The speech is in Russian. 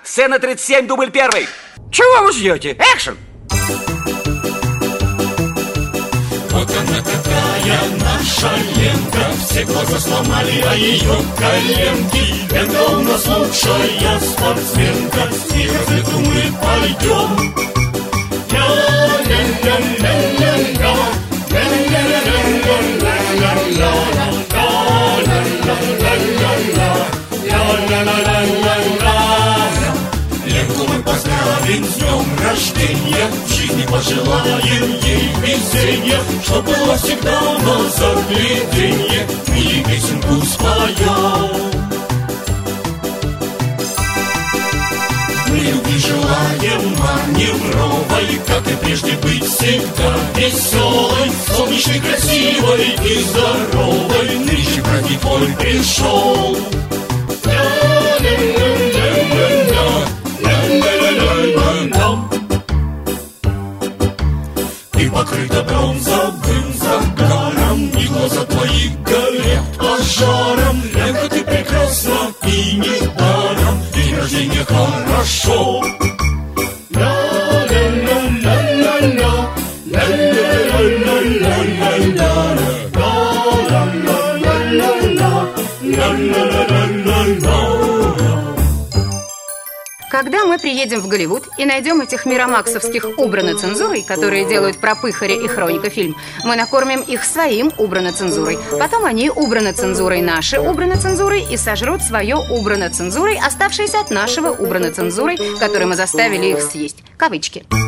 Сцена 37, дубль первый. Чего вы ждете? Экшен! Вот она какая наша Ленка, все глаза сломали, а ее коленки. Ленка у нас лучшая спортсменка, с ней в лету мы пойдем. Ленку мы поздравим с днем рождения, в жизни пожелаем ей везения, чтоб было всегда на загляденье, мы ей песенку споем. Мы любви желаем маневровой, как и прежде быть всегда веселой, солнечной, красивой и здоровой. Нынче праздник твой пришел. Ты покрыта бронзовым загаром, и глаза твои горят пожаром. Ленка, ты прекрасна и недаром, день рождения хорошо. Когда мы приедем в Голливуд и найдем этих миромаксовских убрано цензурой, которые делают про Пыхаря и Хроника фильм, мы накормим их своим убрано цензурой. Потом они убрано цензурой, наши убрано цензурой, и сожрут свое убрано цензурой, оставшееся от нашего убрано цензурой, который мы заставили их съесть. Кавычки.